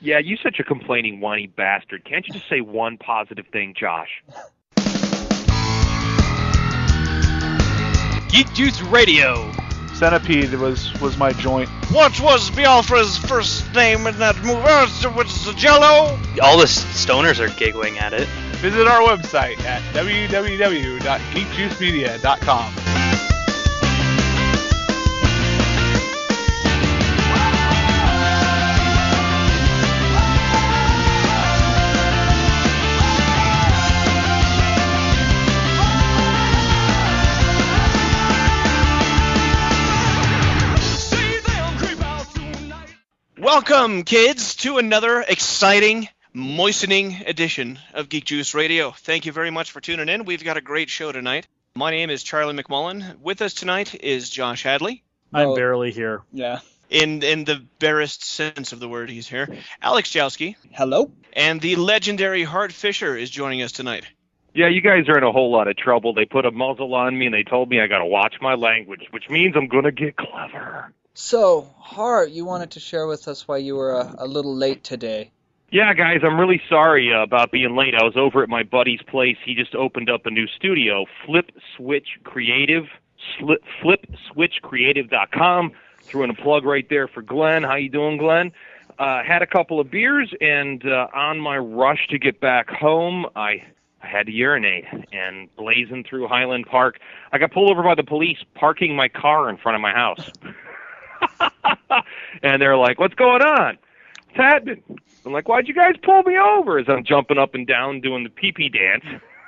Yeah, you such a complaining, whiny bastard. Can't you just say one positive thing, Josh? Geek Juice Radio. Centipede was my joint. What was Biafra's first name in that movie? Was it Jello? All the stoners are giggling at it. Visit our website at www.geekjuicemedia.com. Welcome, kids, to another exciting, moistening edition of Geek Juice Radio. Thank you very much for tuning in. We've got a great show tonight. My name is Charlie McMullen. With us tonight is Josh Hadley. I'm barely here. Yeah. In the barest sense of the word, he's here. Alex Jowski. Hello. And the legendary Hart Fisher is joining us tonight. Yeah, you guys are in a whole lot of trouble. They put a muzzle on me, and they told me I got to watch my language, which means I'm going to get clever. So, Hart, you wanted to share with us why you were a little late today. Yeah, guys, I'm really sorry about being late. I was over at my buddy's place. He just opened up a new studio, Flip Switch Creative, flipswitchcreative.com. Threw in a plug right there for Glenn. How you doing, Glenn? Had a couple of beers, and on my rush to get back home, I had to urinate, and blazing through Highland Park, I got pulled over by the police parking my car in front of my house. And they're like, "What's going on?" "It's happening." I'm like, "Why'd you guys pull me over?" As I'm jumping up and down doing the pee-pee dance.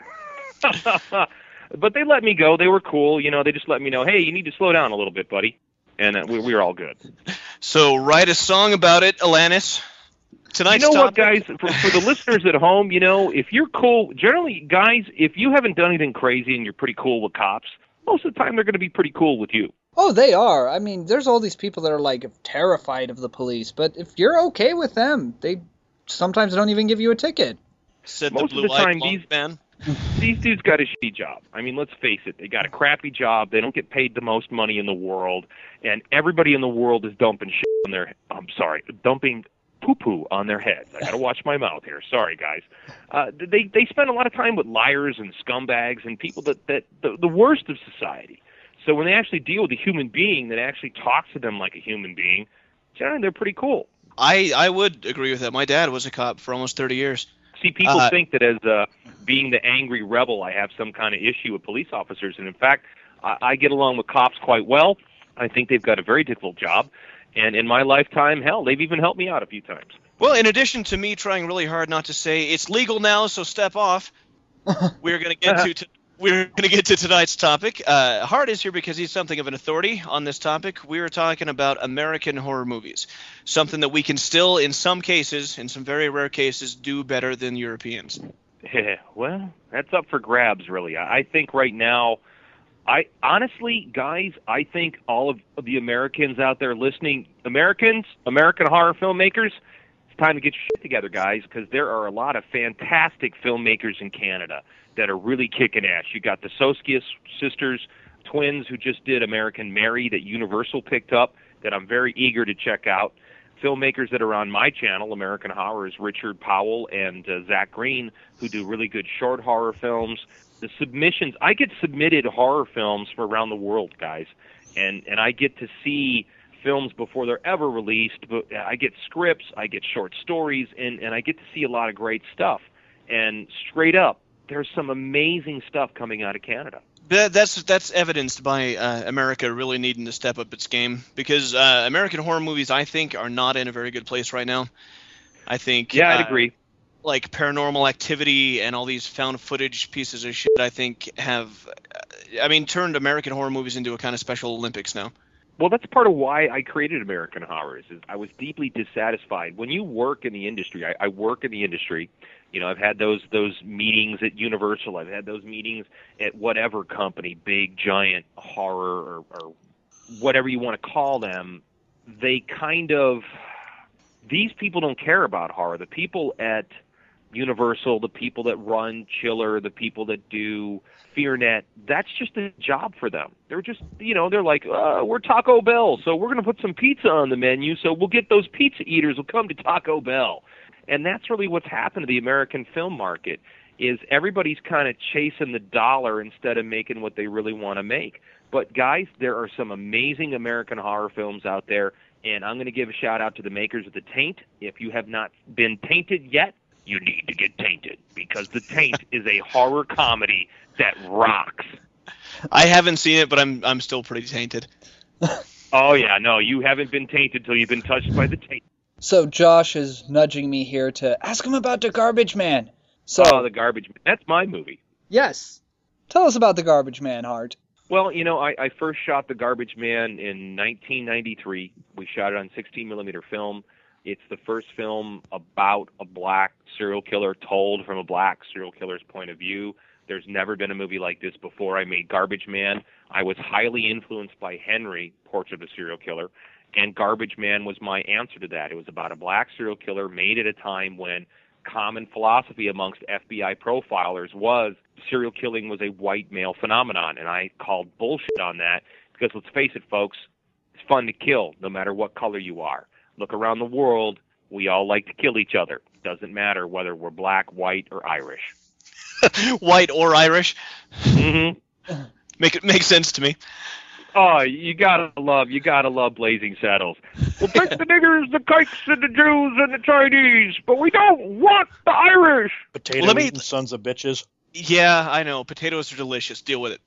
But they let me go. They were cool. You know, they just let me know, "Hey, you need to slow down a little bit, buddy." And we were all good. So write a song about it, Alanis. Tonight's you know topic. what, guys? For the listeners at home, you know, if you're cool, generally, guys, if you haven't done anything crazy and you're pretty cool with cops, most of the time they're going to be pretty cool with you. Oh, they are. I mean, there's all these people that are, like, terrified of the police, but if you're okay with them, they sometimes don't even give you a ticket. Said Most the of the time, man. these dudes got a shitty job. I mean, let's face it. They got a crappy job. They don't get paid the most money in the world, and everybody in the world is dumping shit on their, dumping poo-poo on their heads. I got to watch my mouth here. Sorry, guys. They spend a lot of time with liars and scumbags and people that the worst of society. So when they actually deal with a human being that actually talks to them like a human being, generally they're pretty cool. I would agree with that. My dad was a cop for almost 30 years. See, people think that as being the angry rebel, I have some kind of issue with police officers. And in fact, I get along with cops quite well. I think they've got a very difficult job. And in my lifetime, hell, they've even helped me out a few times. Well, in addition to me trying really hard not to say, it's legal now, so step off, we're going to get to tonight's topic. Hart is here because he's something of an authority on this topic. We're talking about American horror movies, something that we can still, in some cases, in some very rare cases, do better than Europeans. Well, that's up for grabs, really. I think right now, honestly, guys, I think all of the Americans out there listening, American horror filmmakers, it's time to get your shit together, guys, because there are a lot of fantastic filmmakers in Canada that are really kicking ass. You got the Soskias sisters, twins, who just did American Mary that Universal picked up, that I'm very eager to check out. Filmmakers that are on my channel, American Horrors, Richard Powell and Zach Green, who do really good short horror films. The submissions, I get submitted horror films from around the world, guys, and I get to see films before they're ever released. But I get scripts, I get short stories, and I get to see a lot of great stuff. And straight up, there's some amazing stuff coming out of Canada. That's evidenced by America really needing to step up its game, because American horror movies, I think, are not in a very good place right now. I think... Yeah, I'd agree. Like Paranormal Activity and all these found footage pieces of shit, I think, have, turned American horror movies into a kind of Special Olympics now. Well, that's part of why I created American Horrors. Is I was deeply dissatisfied. When you work in the industry, I work in the industry. You know, I've had those meetings at Universal. I've had those meetings at whatever company, big, giant horror or whatever you want to call them. They kind of, these people don't care about horror. The people at Universal, the people that run Chiller, the people that do FearNet, that's just a job for them. They're just, they're like, we're Taco Bell, so we're going to put some pizza on the menu, so we'll get those pizza eaters will come to Taco Bell. And that's really what's happened to the American film market, is everybody's kind of chasing the dollar instead of making what they really want to make. But, guys, there are some amazing American horror films out there, and I'm going to give a shout-out to the makers of The Taint. If you have not been tainted yet, you need to get tainted, because The Taint is a horror comedy that rocks. I haven't seen it, but I'm still pretty tainted. Oh, yeah, no, you haven't been tainted till you've been touched by the taint. So Josh is nudging me here to ask him about The Garbage Man. So, The Garbage Man. That's my movie. Yes. Tell us about The Garbage Man, Hart. Well, I first shot The Garbage Man in 1993. We shot it on 16mm film. It's the first film about a black serial killer told from a black serial killer's point of view. There's never been a movie like this before. I made Garbage Man. I was highly influenced by Henry, Portrait of a Serial Killer, and Garbage Man was my answer to that. It was about a black serial killer made at a time when common philosophy amongst FBI profilers was serial killing was a white male phenomenon, and I called bullshit on that because, let's face it, folks, it's fun to kill no matter what color you are. Look around the world, we all like to kill each other. Doesn't matter whether we're black, white, or Irish. White or Irish? Mm-hmm. Makes sense to me. Oh, you gotta love Blazing Saddles. We'll take the niggers, the kikes, and the Jews, and the Chinese, but we don't want the Irish. Potato-eating sons of bitches. Yeah, I know. Potatoes are delicious. Deal with it.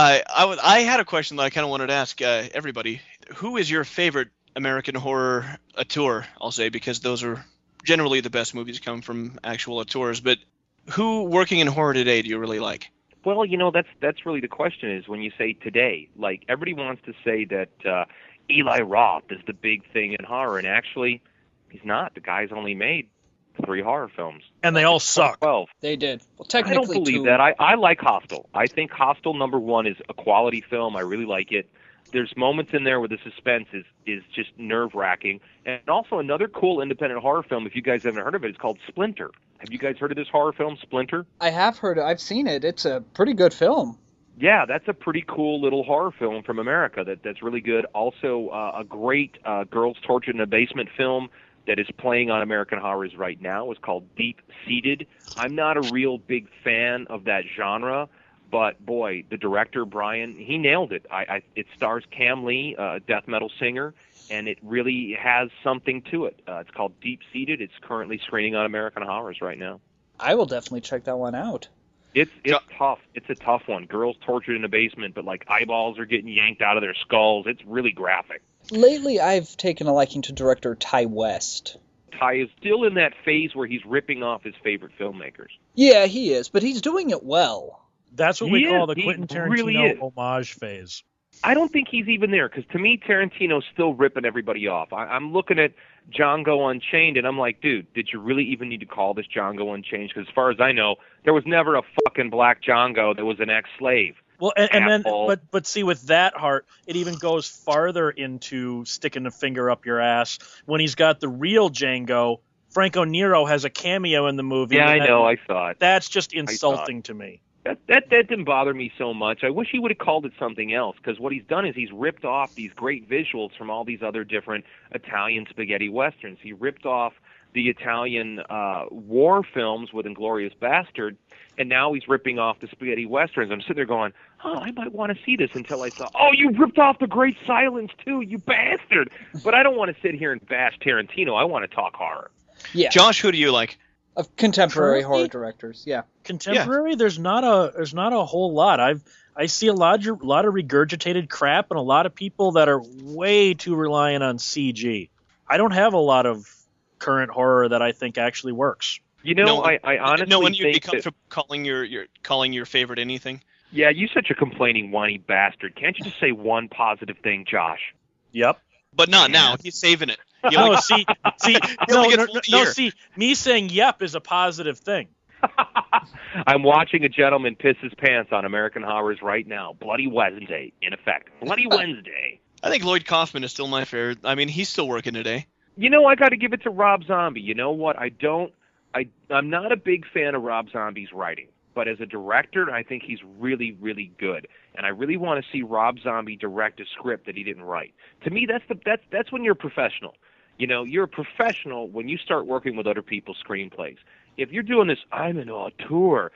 I had a question that I kind of wanted to ask everybody. Who is your favorite American horror auteur? I'll say, because those are generally the best movies come from actual auteurs. But who working in horror today do you really like? Well, that's really the question, is when you say today, like everybody wants to say that Eli Roth is the big thing in horror, and actually he's not. The guy's only made 3 horror films. And they all suck. 12. They did. Well, I technically don't believe 2. that. I like Hostel. I think Hostel #1 is a quality film. I really like it. There's moments in there where the suspense is just nerve-wracking. And also another cool independent horror film, if you guys haven't heard of it, it's called Splinter. Have you guys heard of this horror film, Splinter? I have heard it. I've seen it. It's a pretty good film. Yeah, that's a pretty cool little horror film from America that's really good. Also, a great girls tortured in a basement film that is playing on American Horrors right now is called Deep Seated. I'm not a real big fan of that genre, but boy, the director, Brian, he nailed it. It stars Cam Lee, a death metal singer, and it really has something to it. It's called Deep Seated. It's currently screening on American Horrors right now. I will definitely check that one out. It's tough. It's a tough one. Girls tortured in a basement, but like eyeballs are getting yanked out of their skulls. It's really graphic. Lately, I've taken a liking to director Ty West. Ty is still in that phase where he's ripping off his favorite filmmakers. Yeah, he is, but he's doing it well. That's what we call the He Quentin really Tarantino is. homage phase. I don't think he's even there, because to me, Tarantino's still ripping everybody off. I'm looking at Django Unchained, and I'm like, dude, did you really even need to call this Django Unchained? Because as far as I know, there was never a fucking black Django that was an ex-slave. Well, and then, but see, with that Hart, it even goes farther into sticking a finger up your ass when he's got the real Django. Franco Nero has a cameo in the movie. Yeah, I know, I saw it. That's just insulting to me. That didn't bother me so much. I wish he would have called it something else, because what he's done is he's ripped off these great visuals from all these other different Italian spaghetti westerns. He ripped off the Italian war films with Inglourious Bastard, and now he's ripping off the spaghetti westerns. I'm sitting there going, I might want to see this, until I saw, you ripped off The Great Silence too, you bastard. But I don't want to sit here and bash Tarantino. I want to talk horror. Yeah. Josh, who do you like? Of contemporary Currently? horror directors, yeah. Contemporary, there's not a whole lot. I see a lot of regurgitated crap and a lot of people that are way too reliant on CG. I don't have a lot of current horror that I think actually works. I honestly no one you'd be think comfortable calling your favorite anything. Yeah, you're such a complaining, whiny bastard. Can't you just say one positive thing, Josh? Yep. But not now. He's saving it. No, No, see, me saying yep is a positive thing. I'm watching a gentleman piss his pants on American Horrors right now. Bloody Wednesday, in effect. Bloody Wednesday. I think Lloyd Kaufman is still my favorite. I mean, he's still working today. I got to give it to Rob Zombie. You know what? I don't I'm not a big fan of Rob Zombie's writing, but as a director, I think he's really, really good. And I really want to see Rob Zombie direct a script that he didn't write. To me, that's when you're a professional. You know, you're a professional when you start working with other people's screenplays. If you're doing this, I'm an auteur,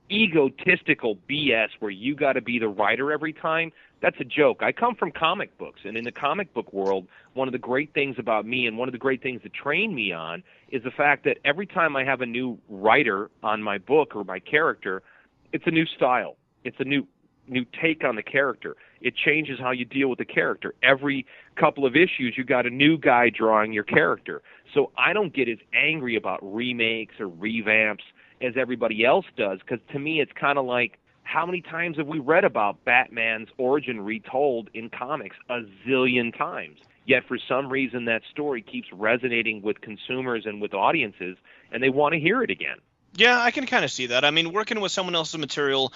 egotistical BS where you got to be the writer every time, that's a joke. I come from comic books, and in the comic book world, one of the great things about me and one of the great things that trained me on is the fact that every time I have a new writer on my book or my character, it's a new style. It's a new take on the character. It changes how you deal with the character. Every couple of issues, you got a new guy drawing your character. So I don't get as angry about remakes or revamps as everybody else does, because to me it's kind of like, how many times have we read about Batman's origin retold in comics? A zillion times. Yet for some reason that story keeps resonating with consumers and with audiences, and they want to hear it again. Yeah, I can kind of see that. I mean, working with someone else's material,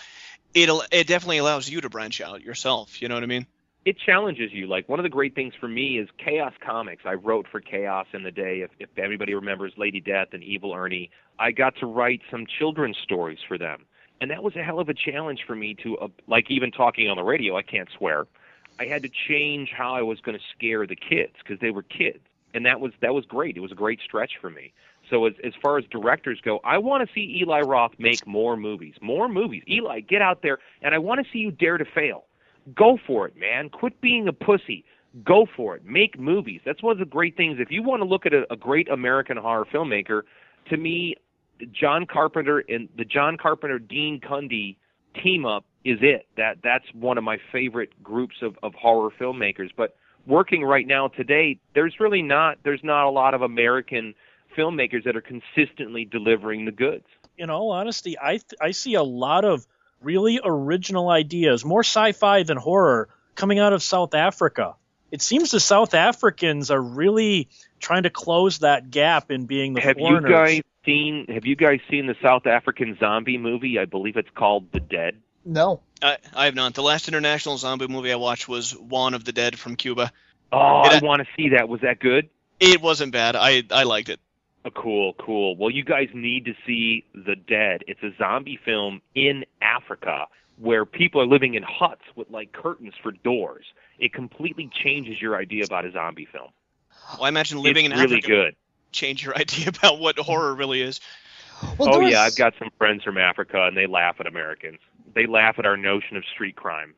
it definitely allows you to branch out yourself. You know what I mean? It challenges you. Like, one of the great things for me is Chaos Comics. I wrote for Chaos in the day. If anybody remembers Lady Death and Evil Ernie, I got to write some children's stories for them. And that was a hell of a challenge for me to, like, even talking on the radio, I can't swear. I had to change how I was going to scare the kids because they were kids. And that was great. It was a great stretch for me. So as far as directors go, I want to see Eli Roth make more movies. More movies. Eli, get out there, and I want to see you dare to fail. Go for it, man. Quit being a pussy. Go for it. Make movies. That's one of the great things. If you want to look at a great American horror filmmaker, to me, John Carpenter and the John Carpenter Dean Cundey team up is it. That's one of my favorite groups of horror filmmakers. But working right now today, there's not a lot of American filmmakers that are consistently delivering the goods. In all honesty, I see a lot of really original ideas, more sci-fi than horror, coming out of South Africa. It seems the South Africans are really trying to close that gap in being the foreigners. Have you guys seen the South African zombie movie? I believe it's called The Dead. No. I have not. The last international zombie movie I watched was Juan of the Dead from Cuba. Oh, I want to see that. Was that good? It wasn't bad. I liked it. Oh, cool. Well, you guys need to see The Dead. It's a zombie film in Africa where people are living in huts with, like, curtains for doors. It completely changes your idea about a zombie film. Well, I imagine living in really Africa good. Change your idea about what horror really is. Well, yeah, I've got some friends from Africa, and they laugh at Americans. They laugh at our notion of street crime.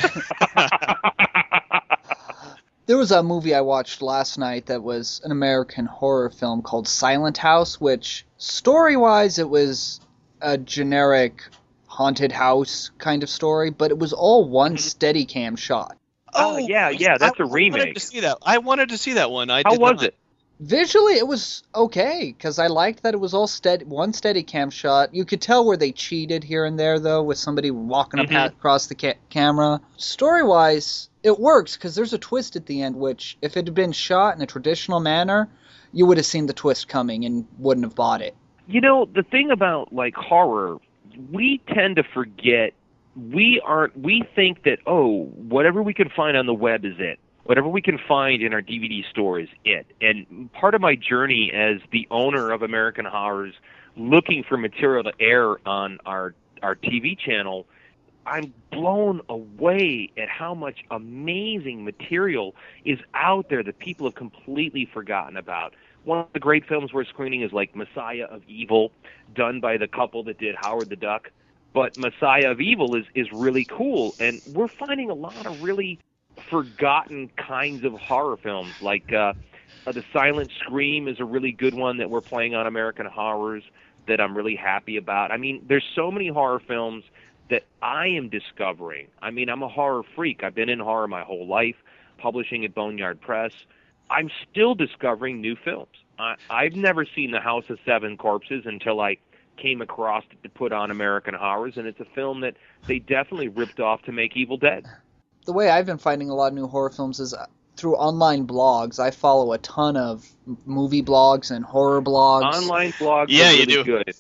There was a movie I watched last night that was an American horror film called Silent House, which story-wise it was a generic haunted house kind of story, but it was all one Steadicam shot. Oh, yeah, that's a remake. I wanted to see that one. How was it? Visually, it was okay, because I liked that it was all one Steadicam shot. You could tell where they cheated here and there, though, with somebody walking across the camera. Story-wise, it works, because there's a twist at the end, which, if it had been shot in a traditional manner, you would have seen the twist coming and wouldn't have bought it. You know, the thing about, like, horror, we tend to forget, we think that, whatever we can find on the web is it. Whatever we can find in our DVD store is it. And part of my journey as the owner of American Horrors, looking for material to air on our TV channel, I'm blown away at how much amazing material is out there that people have completely forgotten about. One of the great films we're screening is like Messiah of Evil, done by the couple that did Howard the Duck. But Messiah of Evil is really cool, and we're finding a lot of really forgotten kinds of horror films, like The Silent Scream is a really good one that we're playing on American Horrors that I'm really happy about. I mean, there's so many horror films that I am discovering. I mean, I'm a horror freak. I've been in horror my whole life, publishing at Boneyard Press. I'm still discovering new films. I've never seen The House of Seven Corpses until I came across it to put on American Horrors, and it's a film that they definitely ripped off to make Evil Dead. The way I've been finding a lot of new horror films is through online blogs. I follow a ton of movie blogs and horror blogs. Online blogs are really good.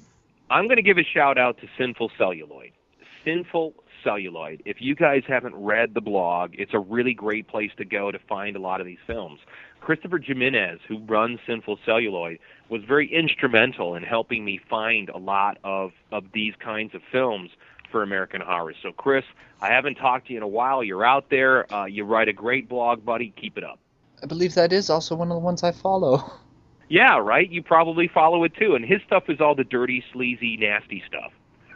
I'm going to give a shout-out to Sinful Celluloid. Sinful Celluloid. If you guys haven't read the blog, it's a really great place to go to find a lot of these films. Christopher Jimenez, who runs Sinful Celluloid, was very instrumental in helping me find a lot of these kinds of films for American Horror. So, Chris, I haven't talked to you in a while. You're out there. You write a great blog, buddy. Keep it up. I believe that is also one of the ones I follow. Yeah, right? You probably follow it, too. And his stuff is all the dirty, sleazy, nasty stuff.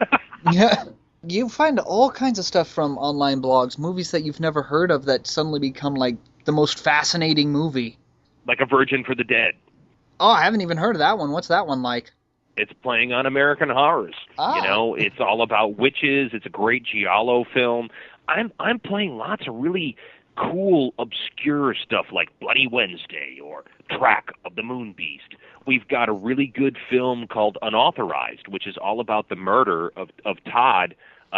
Yeah. You find all kinds of stuff from online blogs, movies that you've never heard of that suddenly become, like, the most fascinating movie. Like A Virgin for the Dead. Oh, I haven't even heard of that one. What's that one like? It's playing on American Horrors. Ah. You know, it's all about witches. It's a great giallo film. I'm playing lots of really cool, obscure stuff like Bloody Wednesday or Track of the Moon Beast. We've got a really good film called Unauthorized, which is all about the murder of Todd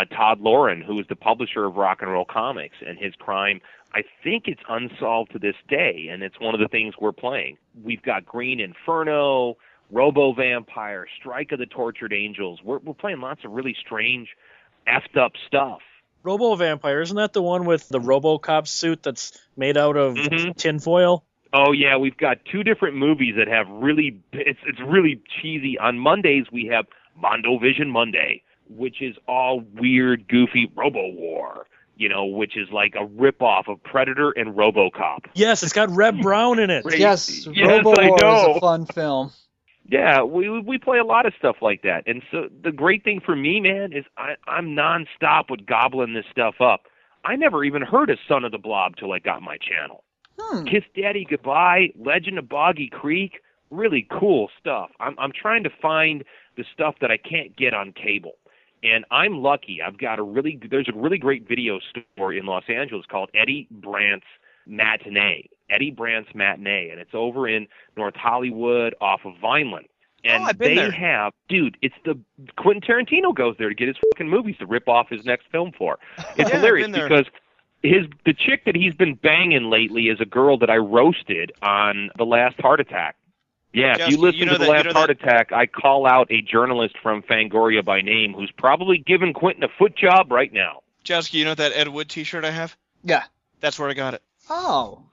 Loren, who is the publisher of Rock and Roll Comics, and his crime. I think it's unsolved to this day, and it's one of the things we're playing. We've got Green Inferno, Robo Vampire, Strike of the Tortured Angels. We're playing lots of really strange, effed up stuff. Robo Vampire, isn't that the one with the RoboCop suit that's made out of tinfoil? Oh yeah, we've got two different movies that have really, it's really cheesy. On Mondays we have Mondo Vision Monday, which is all weird, goofy Robo War, you know, which is like a ripoff of Predator and RoboCop. Yes, it's got Reb Brown in it. Yes, Yes, Robo I War know. is a fun film. Yeah, we play a lot of stuff like that. And so the great thing for me, man, is I'm nonstop with gobbling this stuff up. I never even heard of Son of the Blob till I got my channel. Kiss Daddy Goodbye, Legend of Boggy Creek, really cool stuff. I'm trying to find the stuff that I can't get on cable. And I'm lucky. There's a really great video store in Los Angeles called Eddie Brandt's Matinee. Eddie Brandt's Matinee, and it's over in North Hollywood off of Vineland. And I've been there. have, dude, it's Quentin Tarantino goes there to get his fucking movies to rip off his next film for. It's Yeah, I've hilarious been there. because the chick that he's been banging lately is a girl that I roasted on The Last Heart Attack. Yeah, if Just- you listen you know to The that- Last you know Heart that- Attack, I call out a journalist from Fangoria by name who's probably giving Quentin a foot job right now. Jessica, you know that Ed Wood T-shirt I have? Yeah. That's where I got it. Oh.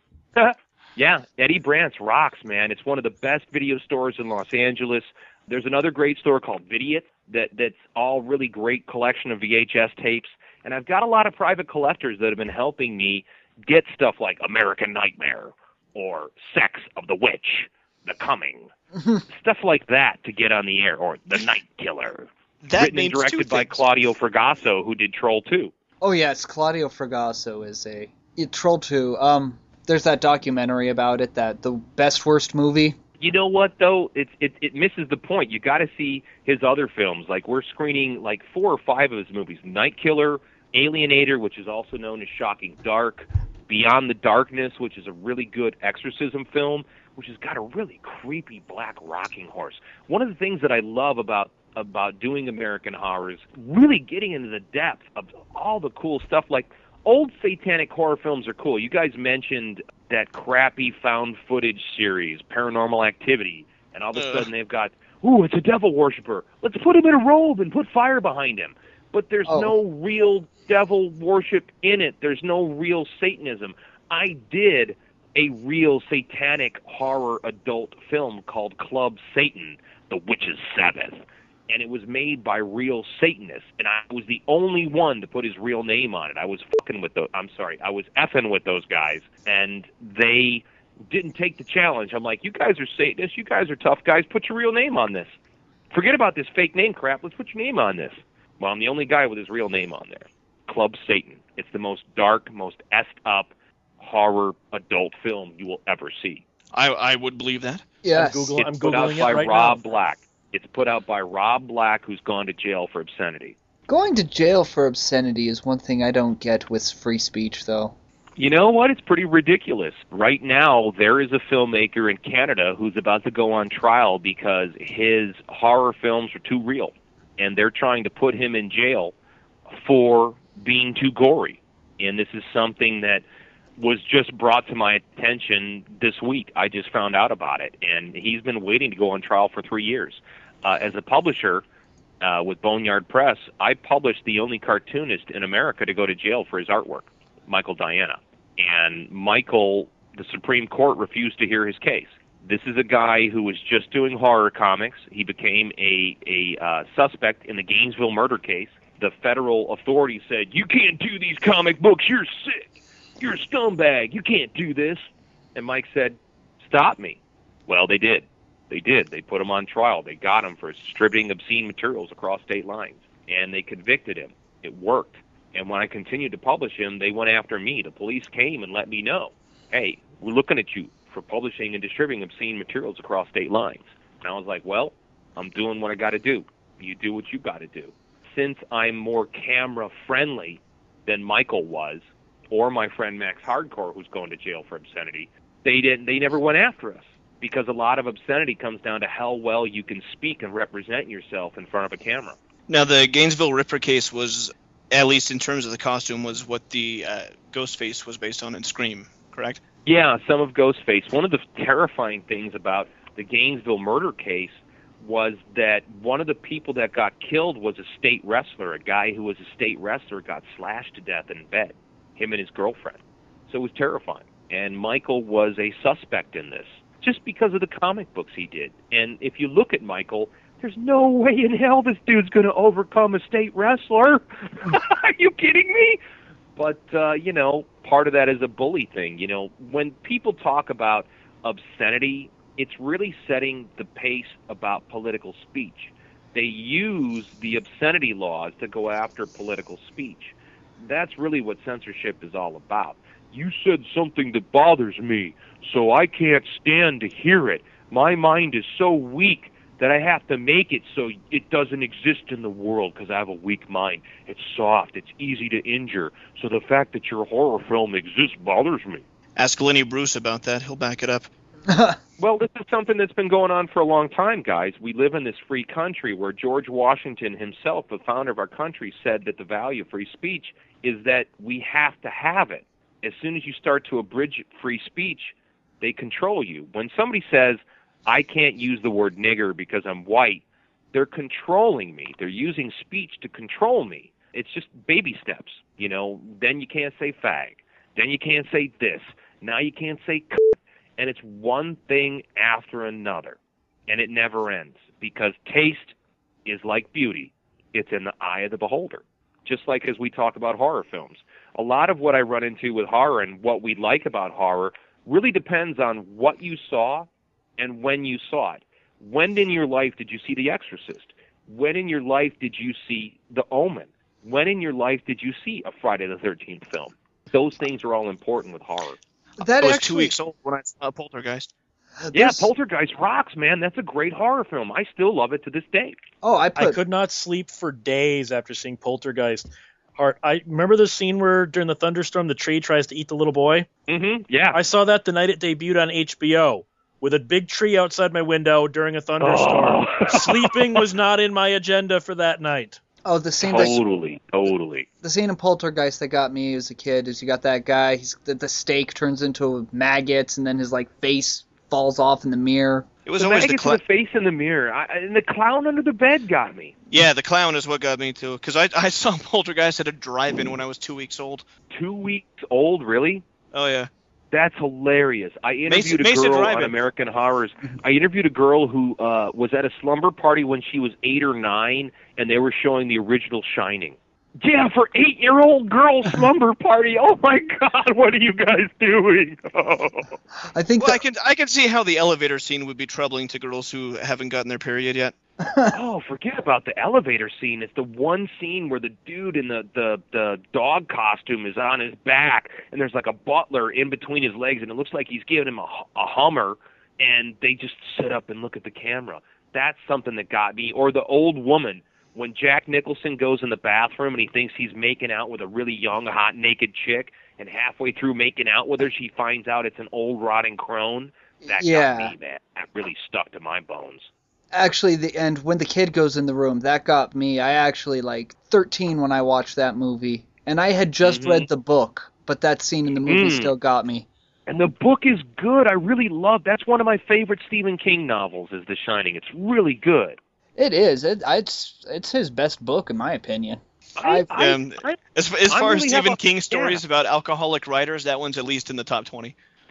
Yeah, Eddie Brandt's rocks, man. It's one of the best video stores in Los Angeles. There's another great store called Vidiot that's all really great collection of VHS tapes. And I've got a lot of private collectors that have been helping me get stuff like American Nightmare or Sex of the Witch, The Coming, stuff like that to get on the air, or The Night Killer. That Written and means two directed by things. Claudio Fragasso, who did Troll 2. Oh, yes, Claudio Fragasso is Troll 2. There's that documentary about it, the best worst movie. You know what, though? It misses the point. You got to see his other films. Like, we're screening like 4 or 5 of his movies. Night Killer, Alienator, which is also known as Shocking Dark, Beyond the Darkness, which is a really good exorcism film, which has got a really creepy black rocking horse. One of the things that I love about doing American Horror is really getting into the depth of all the cool stuff. Like, old satanic horror films are cool. You guys mentioned that crappy found footage series, Paranormal Activity, and all of a sudden they've got, ooh, it's a devil worshiper. Let's put him in a robe and put fire behind him. But there's no real devil worship in it. There's no real Satanism. I did a real satanic horror adult film called Club Satan, The Witch's Sabbath. And it was made by real Satanists, and I was the only one to put his real name on it. I was I was effing with those guys, and they didn't take the challenge. I'm like, you guys are Satanists, you guys are tough guys, put your real name on this. Forget about this fake name crap, let's put your name on this. Well, I'm the only guy with his real name on there. Club Satan. It's the most dark, most effed up horror adult film you will ever see. I would believe that. Yes. It's put out Googling by it right Rob now. Black. It's put out by Rob Black, who's gone to jail for obscenity. Going to jail for obscenity is one thing I don't get with free speech, though. You know what? It's pretty ridiculous. Right now, there is a filmmaker in Canada who's about to go on trial because his horror films are too real, and they're trying to put him in jail for being too gory. And this is something that was just brought to my attention this week. I just found out about it, and he's been waiting to go on trial for 3 years. As a publisher with Boneyard Press, I published the only cartoonist in America to go to jail for his artwork, Michael Diana. And Michael, the Supreme Court refused to hear his case. This is a guy who was just doing horror comics. He became a suspect in the Gainesville murder case. The federal authorities said, "You can't do these comic books. You're sick. You're a scumbag. You can't do this." And Mike said, "Stop me." Well, they did. They did. They put him on trial. They got him for distributing obscene materials across state lines, and they convicted him. It worked. And when I continued to publish him, they went after me. The police came and let me know, "Hey, we're looking at you for publishing and distributing obscene materials across state lines." And I was like, "Well, I'm doing what I got to do. You do what you got to do." Since I'm more camera-friendly than Michael was, or my friend Max Hardcore, who's going to jail for obscenity, they never went after us, because a lot of obscenity comes down to how well you can speak and represent yourself in front of a camera. Now, the Gainesville Ripper case was, at least in terms of the costume, was what the Ghostface was based on in Scream, correct? Yeah, some of Ghostface. One of the terrifying things about the Gainesville murder case was that one of the people that got killed was a state wrestler. A guy who was a state wrestler got slashed to death in bed, him and his girlfriend. So it was terrifying. And Michael was a suspect in this, just because of the comic books he did. And if you look at Michael, there's no way in hell this dude's going to overcome a state wrestler. Are you kidding me? But, part of that is a bully thing. When people talk about obscenity, it's really setting the pace about political speech. They use the obscenity laws to go after political speech. That's really what censorship is all about. You said something that bothers me, so I can't stand to hear it. My mind is so weak that I have to make it so it doesn't exist in the world because I have a weak mind. It's soft. It's easy to injure. So the fact that your horror film exists bothers me. Ask Lenny Bruce about that. He'll back it up. Well, this is something that's been going on for a long time, guys. We live in this free country where George Washington himself, the founder of our country, said that the value of free speech is that we have to have it. As soon as you start to abridge free speech, they control you. When somebody says, "I can't use the word nigger because I'm white," they're controlling me. They're using speech to control me. It's just baby steps, Then you can't say fag. Then you can't say this. Now you can't say c***. And it's one thing after another. And it never ends, because taste is like beauty. It's in the eye of the beholder. Just like as we talk about horror films. A lot of what I run into with horror and what we like about horror really depends on what you saw and when you saw it. When in your life did you see The Exorcist? When in your life did you see The Omen? When in your life did you see a Friday the 13th film? Those things are all important with horror. I was 2 weeks old when I saw Poltergeist. Yeah, Poltergeist rocks, man. That's a great horror film. I still love it to this day. Oh, I could not sleep for days after seeing Poltergeist. I remember the scene where during the thunderstorm the tree tries to eat the little boy. Mm-hmm. Yeah. I saw that the night it debuted on HBO with a big tree outside my window during a thunderstorm. Oh. Sleeping was not in my agenda for that night. Oh, the scene Totally. The scene in Poltergeist that got me as a kid is you got that guy, the steak turns into maggots, and then his face falls off in the mirror. It was the always the face in the mirror, and the clown under the bed got me. Yeah, the clown is what got me too, because I saw Poltergeist at a drive-in when I was 2 weeks old. 2 weeks old, really? Oh yeah. That's hilarious. I interviewed a girl on American Horrors. I interviewed a girl who was at a slumber party when she was 8 or 9, and they were showing the original Shining. Yeah, for 8-year-old girl slumber party. Oh my God, what are you guys doing? Oh. I think. Well, I can see how the elevator scene would be troubling to girls who haven't gotten their period yet. Oh, forget about the elevator scene. It's the one scene where the dude in the dog costume is on his back, and there's like a butler in between his legs, and it looks like he's giving him a Hummer, and they just sit up and look at the camera. That's something that got me. Or the old woman, when Jack Nicholson goes in the bathroom and he thinks he's making out with a really young, hot, naked chick, and halfway through making out with her, she finds out it's an old, rotting crone. That got me, man. That really stuck to my bones. Actually, when the kid goes in the room, that got me. I actually 13 when I watched that movie, and I had just read the book, but that scene in the movie still got me. And the book is good. I really love. That's one of my favorite Stephen King novels. Is The Shining. It's really good. It is. It's his best book in my opinion. As far as Stephen King stories about alcoholic writers, that one's at least in the top 20.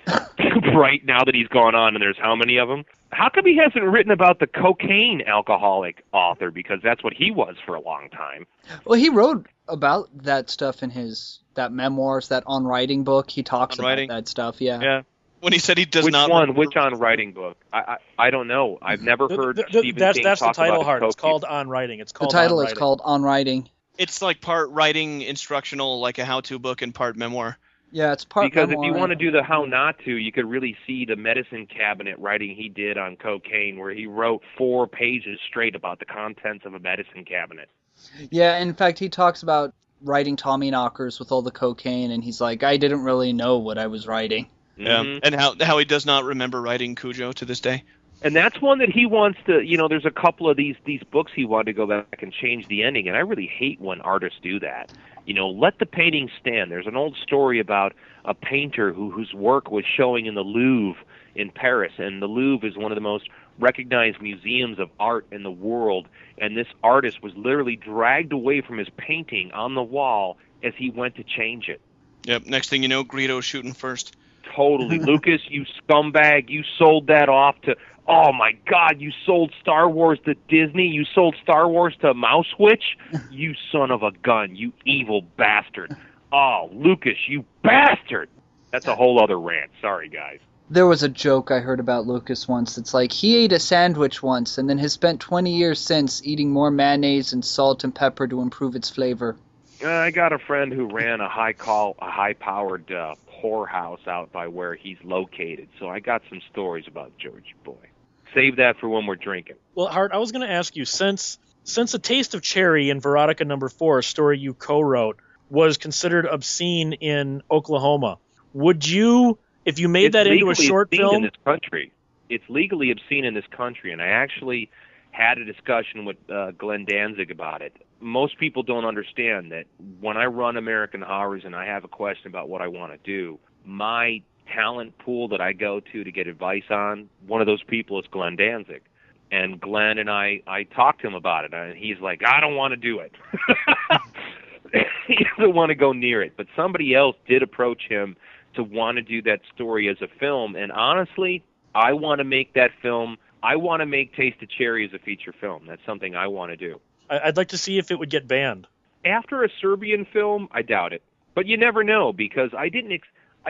right now that he's gone on, and there's how many of them? How come he hasn't written about the cocaine alcoholic author? Because that's what he was for a long time. Well, he wrote about that stuff in that memoirs, that On Writing book. He talks about that stuff, yeah. Yeah. When he said he does Which not... one? Which On Writing book? I don't know. I've never heard Stephen King that's talk the title, about Hart. It's cocaine. called On Writing. It's called The title On is Writing. called On Writing. It's like part writing instructional, like a how-to book, and part memoir. Yeah, it's part Because memoir. if you want to do the how not to, you could really see the medicine cabinet writing he did on cocaine, where he wrote 4 pages straight about the contents of a medicine cabinet. Yeah, in fact, he talks about writing Tommy Knockers with all the cocaine, and he's like, I didn't really know what I was writing. Yeah, Mhm. and how he does not remember writing Cujo to this day. And that's one that he wants to, there's a couple of these books he wanted to go back and change the ending, and I really hate when artists do that. Let the painting stand. There's an old story about a painter whose work was showing in the Louvre in Paris, and the Louvre is one of the most recognized museums of art in the world, and this artist was literally dragged away from his painting on the wall as he went to change it. Yep, next thing you know, Greedo's shooting first. Totally. Lucas, you scumbag, you sold that off to... Oh, my God, you sold Star Wars to Disney? You sold Star Wars to Mousewitch? You son of a gun, you evil bastard. Oh, Lucas, you bastard! That's a whole other rant. Sorry, guys. There was a joke I heard about Lucas once. It's like, he ate a sandwich once and then has spent 20 years since eating more mayonnaise and salt and pepper to improve its flavor. I got a friend who ran a high-powered whorehouse out by where he's located, so I got some stories about George Boy. Save that for when we're drinking. Well, Hart, I was going to ask you, since A Taste of Cherry in Veronica #4, a story you co-wrote, was considered obscene in Oklahoma, would you, if you made that into a short film... In this country. It's legally obscene in this country, and I actually had a discussion with Glenn Danzig about it. Most people don't understand that when I run American Horrors and I have a question about what I want to do, my talent pool that I go to get advice on, one of those people is Glenn Danzig. And Glenn and I talked to him about it, and he's like, I don't want to do it. He doesn't want to go near it. But somebody else did approach him to want to do that story as a film, and honestly, I want to make that film. I want to make Taste of Cherry as a feature film. That's something I want to do. I'd like to see if it would get banned. After a Serbian film, I doubt it. But you never know, because I didn't,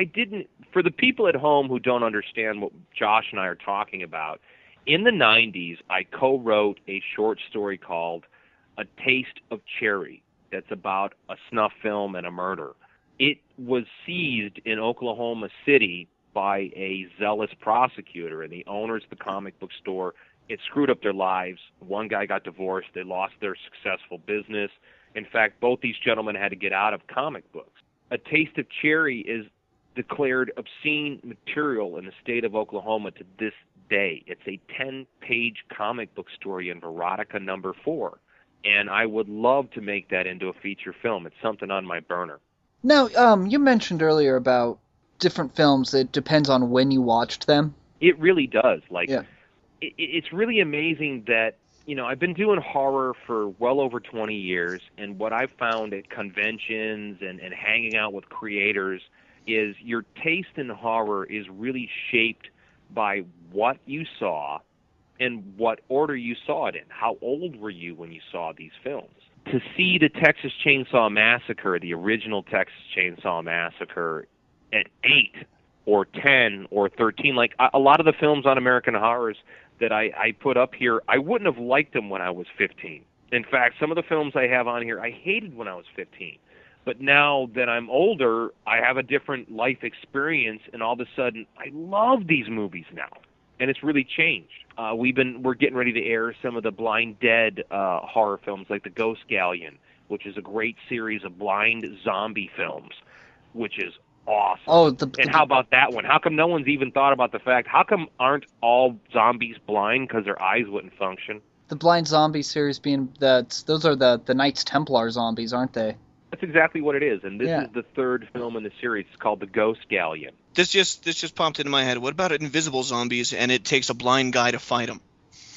for the people at home who don't understand what Josh and I are talking about, in the 90s, I co-wrote a short story called A Taste of Cherry that's about a snuff film and a murder. It was seized in Oklahoma City by a zealous prosecutor, and the owners of the comic book store, it screwed up their lives. One guy got divorced. They lost their successful business. In fact, both these gentlemen had to get out of comic books. A Taste of Cherry is declared obscene material in the state of Oklahoma to this day. It's a 10-page comic book story in Veronica #4, and I would love to make that into a feature film. It's something on my burner. Now, you mentioned earlier about different films. It depends on when you watched them. It really does. Yeah. It's really amazing that, I've been doing horror for well over 20 years, and what I've found at conventions and hanging out with creators is your taste in horror is really shaped by what you saw and what order you saw it in. How old were you when you saw these films? To see the Texas Chainsaw Massacre, the original Texas Chainsaw Massacre, at 8 or 10 or 13, like a lot of the films on American Horrors that I put up here, I wouldn't have liked them when I was 15. In fact, some of the films I have on here I hated when I was 15. But now that I'm older, I have a different life experience, and all of a sudden, I love these movies now. And it's really changed. We're getting ready to air some of the Blind Dead horror films, like The Ghost Galleon, which is a great series of blind zombie films, which is awesome. Oh, and how about that one? How come no one's even thought about the fact, how come aren't all zombies blind because their eyes wouldn't function? The Blind Zombie series being those are the Knights Templar zombies, aren't they? That's exactly what it is, and this is the third film in the series. It's called The Ghost Galleon. This just popped into my head. What about invisible zombies, and it takes a blind guy to fight them?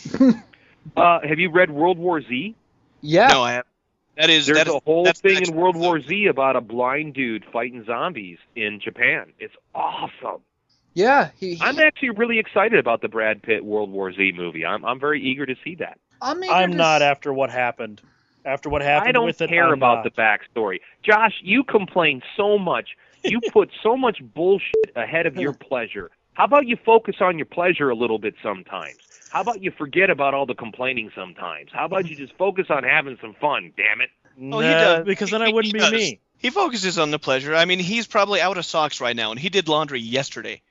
Have you read World War Z? Yeah. No, I haven't. There's a whole thing in World War Z about a blind dude fighting zombies in Japan. It's awesome. Yeah, I'm actually really excited about the Brad Pitt World War Z movie. I'm very eager to see that. I'm not after what happened. After what happened I don't with it, care I'm about not. the backstory. Josh, you complain so much. You put so much bullshit ahead of your pleasure. How about you focus on your pleasure a little bit sometimes? How about you forget about all the complaining sometimes? How about you just focus on having some fun, damn it? Oh, he does. Because then I wouldn't be does. me. He focuses on the pleasure. I mean, he's probably out of socks right now, and he did laundry yesterday.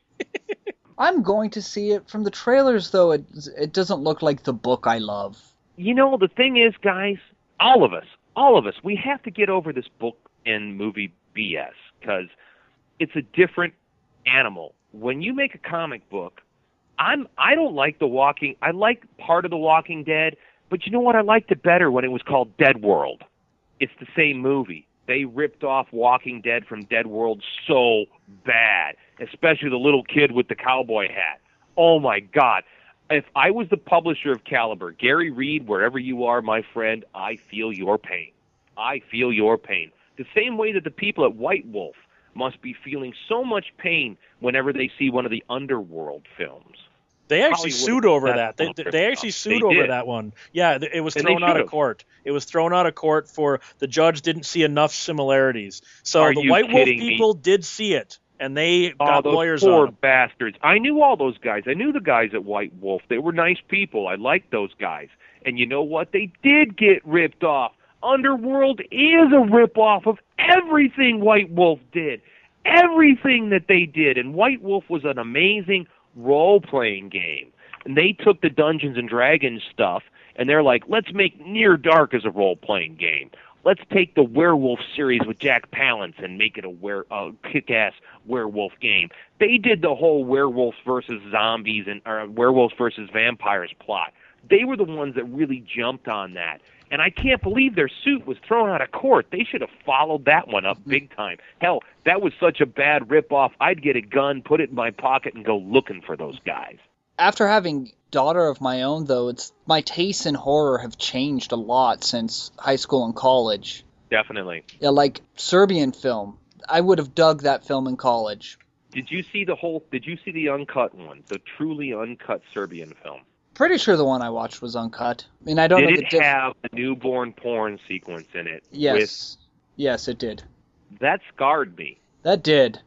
I'm going to see it. From the trailers, though, it doesn't look like the book I love. You know, the thing is, guys, all of us, we have to get over this book and movie BS, because it's a different animal. When you make a comic book, I don't like I like part of The Walking Dead, but you know what? I liked it better when it was called Dead World. It's the same movie. They ripped off Walking Dead from Dead World so bad, especially the little kid with the cowboy hat. Oh, my God. If I was the publisher of Caliber, Gary Reed, wherever you are, my friend, I feel your pain. I feel your pain. The same way that the people at White Wolf must be feeling so much pain whenever they see one of the Underworld films. They actually sued over that. They actually sued over did. that one. Yeah, it was And thrown they out of should've. court. It was thrown out of court for the judge didn't see enough similarities. So Are the you White Wolf kidding me? people did see it, and they got those lawyers poor on them. bastards. I knew all those guys. I knew the guys at White Wolf. They were nice people. I liked those guys. And you know what? They did get ripped off. Underworld is a rip-off of everything White Wolf did. Everything that they did. And White Wolf was an amazing role-playing game. And they took the Dungeons and Dragons stuff, and they're like, let's make Near Dark as a role-playing game. Let's take the Werewolf series with Jack Palance and make it a kick-ass werewolf game. They did the whole werewolves versus zombies and werewolves versus vampires plot. They were the ones that really jumped on that. And I can't believe their suit was thrown out of court. They should have followed that one up big time. Hell, that was such a bad rip-off, I'd get a gun, put it in my pocket, and go looking for those guys. After having daughter of my own, though, my tastes in horror have changed a lot since high school and college. Definitely. Yeah, like Serbian film. I would have dug that film in college. Did you see the uncut one, the truly uncut Serbian film? Pretty sure the one I watched was uncut. I mean, I don't know the Did it have a newborn porn sequence in it? Yes. Yes, it did. That scarred me. That did.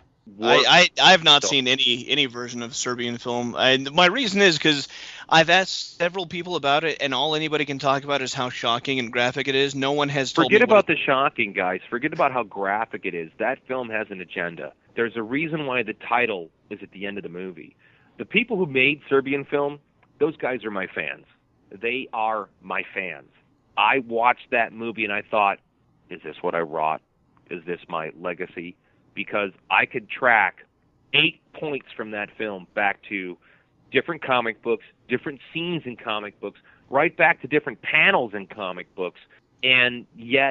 I have not seen any version of Serbian film, and my reason is because I've asked several people about it, and all anybody can talk about is how shocking and graphic it is. No one has told me. Forget about the shocking, guys. Forget about how graphic it is. That film has an agenda. There's a reason why the title is at the end of the movie. The people who made Serbian film, those guys are my fans. They are my fans. I watched that movie and I thought, is this what I wrought? Is this my legacy? Because I could track 8 points from that film back to different comic books, different scenes in comic books, right back to different panels in comic books, and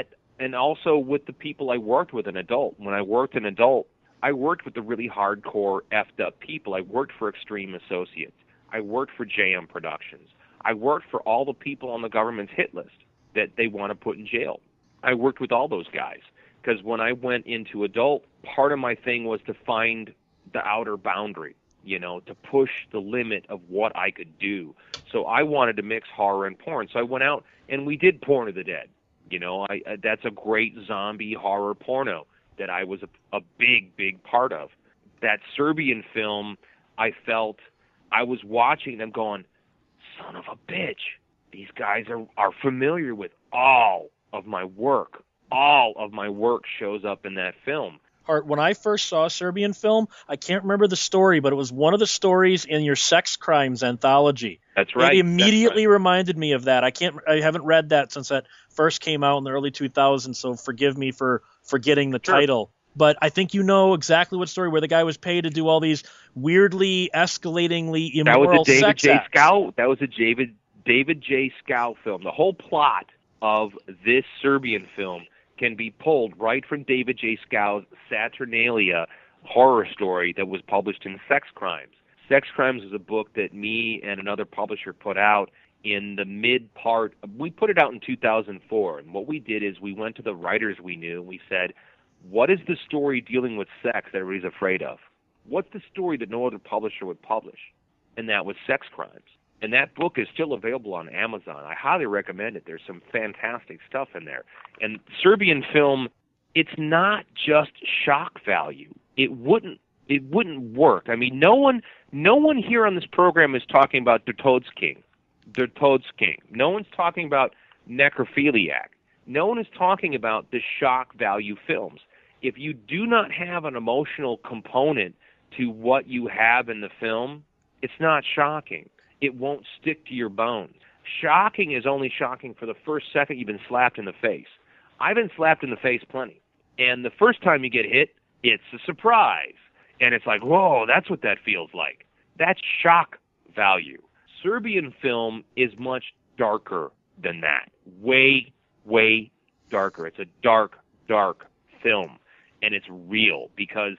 also with the people I worked with in adult. When I worked in adult, I worked with the really hardcore, effed up people. I worked for Extreme Associates. I worked for JM Productions. I worked for all the people on the government's hit list that they want to put in jail. I worked with all those guys. Because when I went into adult, part of my thing was to find the outer boundary, to push the limit of what I could do. So I wanted to mix horror and porn. So I went out and we did Porn of the Dead. That's a great zombie horror porno that I was a big, big part of. That Serbian film, I felt I was watching them going, son of a bitch, these guys are familiar with all of my work. All of my work shows up in that film. Hart, when I first saw a Serbian film, I can't remember the story, but it was one of the stories in your Sex Crimes anthology. That's right. It immediately reminded me of that. I haven't read that since that first came out in the early 2000s, so forgive me for forgetting the title. But I think you know exactly what story, where the guy was paid to do all these weirdly, escalatingly immoral sex acts. That was a David J. Scow film. The whole plot of this Serbian film can be pulled right from David J. Scow's Saturnalia horror story that was published in Sex Crimes. Sex Crimes is a book that me and another publisher put out in the mid part. We put it out in 2004, and what we did is we went to the writers we knew and we said, what is the story dealing with sex that everybody's afraid of? what's the story that no other publisher would publish? And that was Sex Crimes. And that book is still available on Amazon. I highly recommend it. There's some fantastic stuff in there. And Serbian film, it's not just shock value. It wouldn't work. I mean, no one here on this program is talking about Der Todsking. No one's talking about Necrophiliac. No one is talking about the shock value films. If you do not have an emotional component to what you have in the film, it's not shocking. It won't stick to your bones. Shocking is only shocking for the first second you've been slapped in the face. I've been slapped in the face plenty. And the first time you get hit, it's a surprise. And it's like, whoa, that's what that feels like. That's shock value. Serbian film is much darker than that. Way, way darker. It's a dark, dark film. And it's real because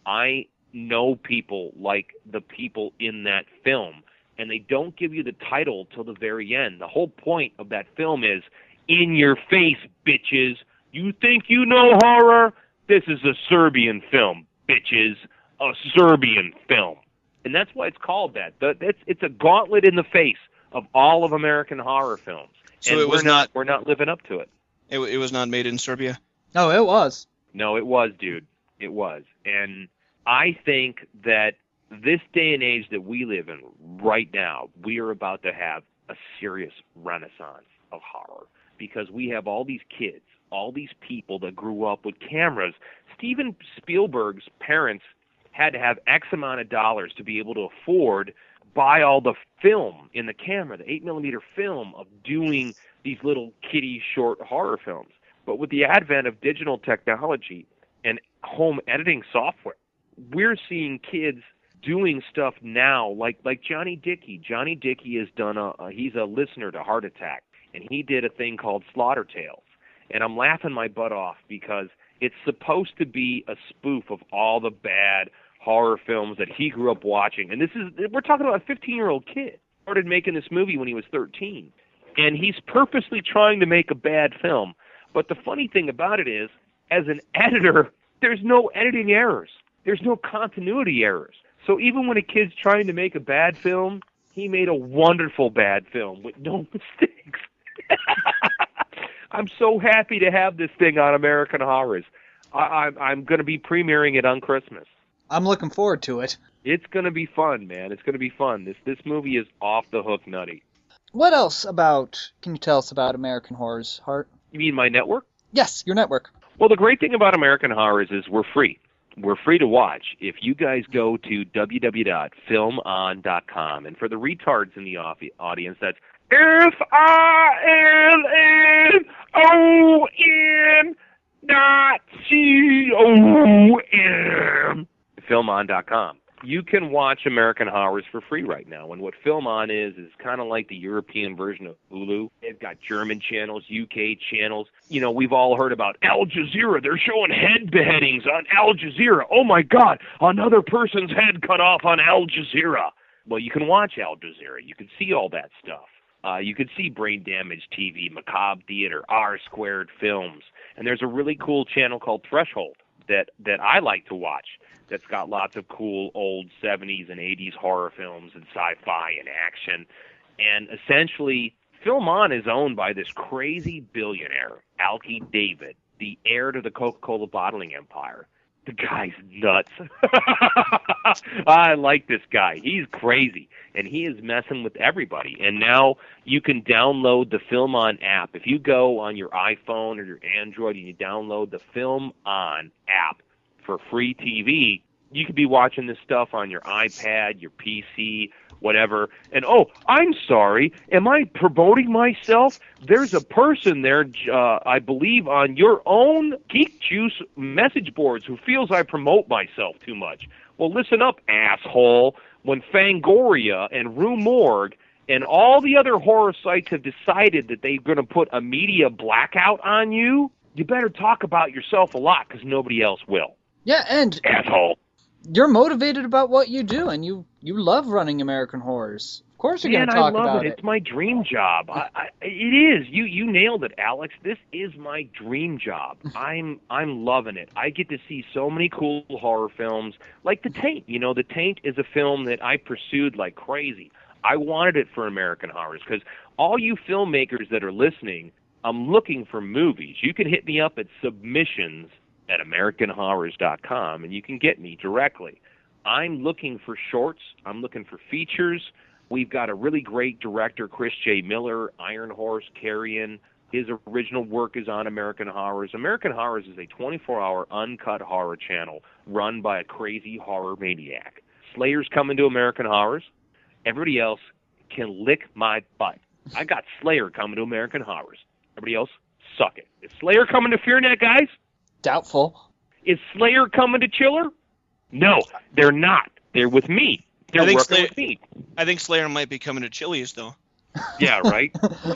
I know people like the people in that film. And they don't give you the title till the very end. The whole point of that film is, in your face, bitches. You think you know horror? This is a Serbian film, bitches. A Serbian film. And that's why it's called that. It's a gauntlet in the face of all of American horror films. So and it was we're not living up to it. It was not made in Serbia? Oh, it was. No, it was, dude. It was. And I think that this day and age that we live in right now, we are about to have a serious renaissance of horror because we have all these kids, all these people that grew up with cameras. Steven Spielberg's parents had to have X amount of dollars to be able to afford buy all the film in the camera, the 8mm film of doing these little kiddie short horror films. But with the advent of digital technology and home editing software, we're seeing kids doing stuff now like Johnny Dickey. Johnny Dickey has done he's a listener to Heart Attack, and he did a thing called Slaughter Tales. And I'm laughing my butt off because it's supposed to be a spoof of all the bad horror films that he grew up watching. And we're talking about a 15-year-old kid. Started making this movie when he was 13. And he's purposely trying to make a bad film. But the funny thing about it is, as an editor, there's no editing errors. There's no continuity errors. So even when a kid's trying to make a bad film, he made a wonderful bad film with no mistakes. I'm so happy to have this thing on American Horrors. I'm going to be premiering it on Christmas. I'm looking forward to it. It's going to be fun, man. It's going to be fun. This movie is off the hook nutty. What else can you tell us about American Horrors, Hart? You mean my network? Yes, your network. Well, the great thing about American Horrors is we're free. We're free to watch. If you guys go to www.filmon.com, and for the retards in the audience, that's FILMON.COM, filmon.com. You can watch American Horrors for free right now. And what Filmon is kind of like the European version of Hulu. They've got German channels, UK channels. You know, we've all heard about Al Jazeera. They're showing head beheadings on Al Jazeera. Oh, my God, another person's head cut off on Al Jazeera. Well, you can watch Al Jazeera. You can see all that stuff. You can see Brain Damage TV, Macabre Theater, R-Squared Films. And there's a really cool channel called Threshold that I like to watch. That's got lots of cool old 70s and 80s horror films and sci-fi and action. And essentially, Filmon is owned by this crazy billionaire, Alki David, the heir to the Coca-Cola bottling empire. The guy's nuts. I like this guy. He's crazy, and he is messing with everybody. And now you can download the Filmon app. If you go on your iPhone or your Android and you download the Filmon app for free TV, you could be watching this stuff on your iPad, your PC, whatever. And, oh, I'm sorry, am I promoting myself? There's a person there, I believe, on your own Geek Juice message boards who feels I promote myself too much. Well, listen up, asshole. When Fangoria and Rue Morgue and all the other horror sites have decided that they're going to put a media blackout on you, you better talk about yourself a lot because nobody else will. Yeah, and asshole. You're motivated about what you do, and you love running American Horrors. Of course you're Man, going to talk I love about it. It's my dream job. It is. You nailed it, Alex. This is my dream job. I'm loving it. I get to see so many cool horror films, like The Taint. You know, The Taint is a film that I pursued like crazy. I wanted it for American Horrors because all you filmmakers that are listening, I'm looking for movies. You can hit me up at submissions@AmericanHorrors.com, and you can get me directly. I'm looking for shorts. I'm looking for features. We've got a really great director, Chris J. Miller, Iron Horse, Carrion. His original work is on American Horrors. American Horrors is a 24-hour uncut horror channel run by a crazy horror maniac. Slayer's coming to American Horrors. Everybody else can lick my butt. I got Slayer coming to American Horrors. Everybody else, suck it. Is Slayer coming to FearNet, guys? Doubtful. Is Slayer coming to Chiller? No, they're not. They're with me. They're working with me. I think Slayer might be coming to Chili's, though. Yeah, right?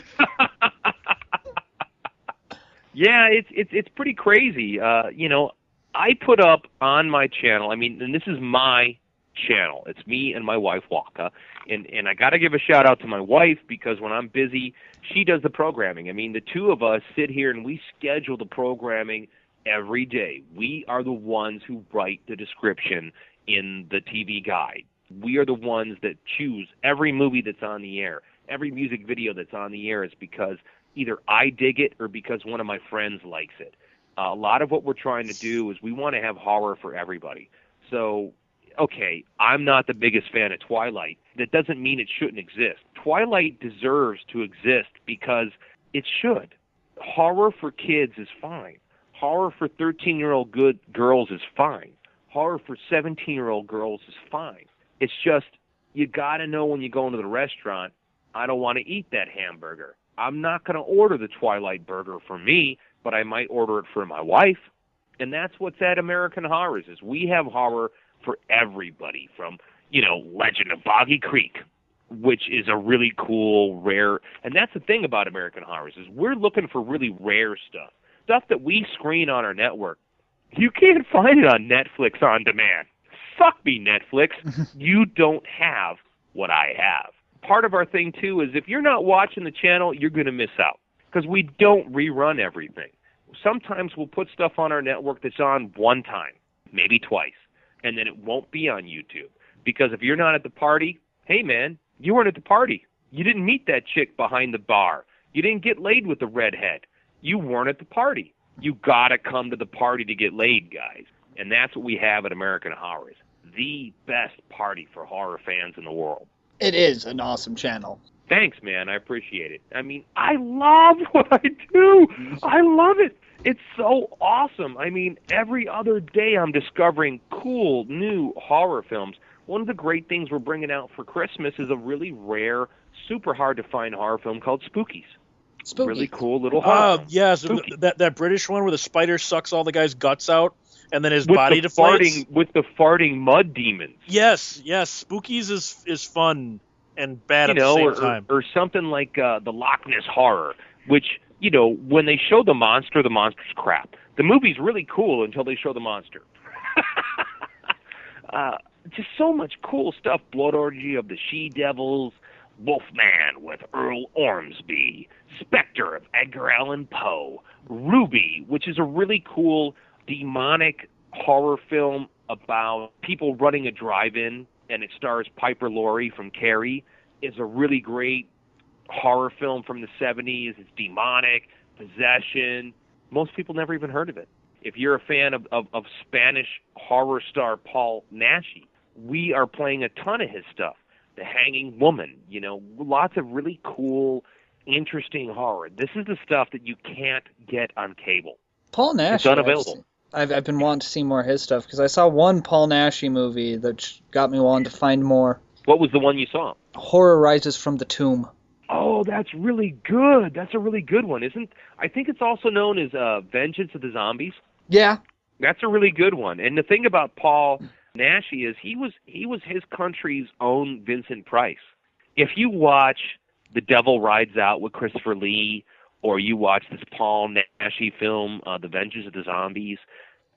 Yeah, it's pretty crazy. You know, I put up on my channel, I mean, and this is my channel. It's me and my wife, Waka. And I got to give a shout-out to my wife because when I'm busy, she does the programming. I mean, the two of us sit here and we schedule the programming every day. We are the ones who write the description in the TV guide. We are the ones that choose every movie that's on the air. Every music video that's on the air is because either I dig it or because one of my friends likes it. A lot of what we're trying to do is we want to have horror for everybody. So, okay, I'm not the biggest fan of Twilight. That doesn't mean it shouldn't exist. Twilight deserves to exist because it should. Horror for kids is fine. Horror for 13-year-old good girls is fine. Horror for 17-year-old girls is fine. It's just, you got to know when you go into the restaurant, I don't want to eat that hamburger. I'm not going to order the Twilight burger for me, but I might order it for my wife. And that's what's at American Horrors, is we have horror for everybody, from, you know, Legend of Boggy Creek, which is a really cool, rare, and that's the thing about American Horrors, is we're looking for really rare stuff that we screen on our network. You can't find it on Netflix on demand. Fuck me, Netflix. You don't have what I have. Part of our thing, too, is if you're not watching the channel, you're going to miss out, because we don't rerun everything. Sometimes we'll put stuff on our network that's on one time, maybe twice, and then it won't be on YouTube. Because if you're not at the party, hey, man, you weren't at the party. You didn't meet that chick behind the bar. You didn't get laid with the redhead. You weren't at the party. You got to come to the party to get laid, guys. And that's what we have at American Horrors, the best party for horror fans in the world. It is an awesome channel. Thanks, man. I appreciate it. I mean, I love what I do. I love it. It's so awesome. I mean, every other day I'm discovering cool, new horror films. One of the great things we're bringing out for Christmas is a really rare, super hard-to-find horror film called Spookies. Spooky. Really cool little horror film. Yes, Spooky. that British one where the spider sucks all the guy's guts out and then his with body the deflates. With the farting mud demons. Yes. Spookies is fun and bad at the same time. Or something like the Loch Ness Horror, which, you know, when they show the monster's crap. The movie's really cool until they show the monster. Just so much cool stuff. Blood Orgy of the She-Devils, Wolfman with Earl Ormsby, Spectre of Edgar Allan Poe, Ruby, which is a really cool demonic horror film about people running a drive-in, and it stars Piper Laurie from Carrie. Is a really great horror film from the 70s. It's demonic, possession. Most people never even heard of it. If you're a fan of Spanish horror star Paul Naschy, we are playing a ton of his stuff. The Hanging Woman, you know, lots of really cool, interesting horror. This is the stuff that you can't get on cable. Paul Naschy. It's unavailable. I've been wanting to see more of his stuff because I saw one Paul Naschy movie that got me wanting to find more. What was the one you saw? Horror Rises from the Tomb. Oh, that's really good. That's a really good one, I think it's also known as Vengeance of the Zombies. Yeah. That's a really good one. And the thing about Paul Naschy is he was his country's own Vincent Price. If you watch The Devil Rides Out with Christopher Lee, or you watch this Paul Naschy film, The Vengeance of the Zombies,